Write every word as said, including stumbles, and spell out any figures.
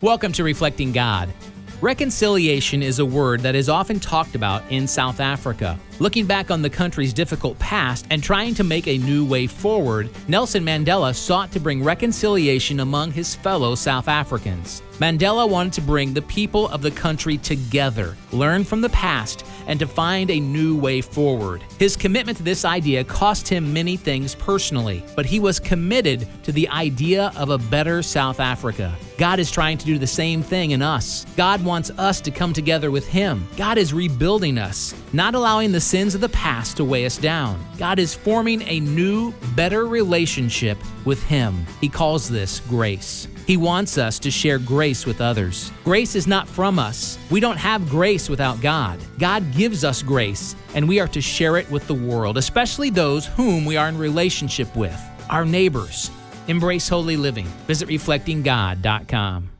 Welcome to Reflecting God. Reconciliation is a word that is often talked about in South Africa. Looking back on the country's difficult past and trying to make a new way forward, Nelson Mandela sought to bring reconciliation among his fellow South Africans. Mandela wanted to bring the people of the country together, learn from the past, and to find a new way forward. His commitment to this idea cost him many things personally, but he was committed to the idea of a better South Africa. God is trying to do the same thing in us. God wants us to come together with Him. God is rebuilding us, not allowing the sins of the past to weigh us down. God is forming a new, better relationship with Him. He calls this grace. He wants us to share grace with others. Grace is not from us. We don't have grace without God. God gives us grace, and we are to share it with the world, especially those whom we are in relationship with, our neighbors. Embrace holy living. Visit reflecting god dot com.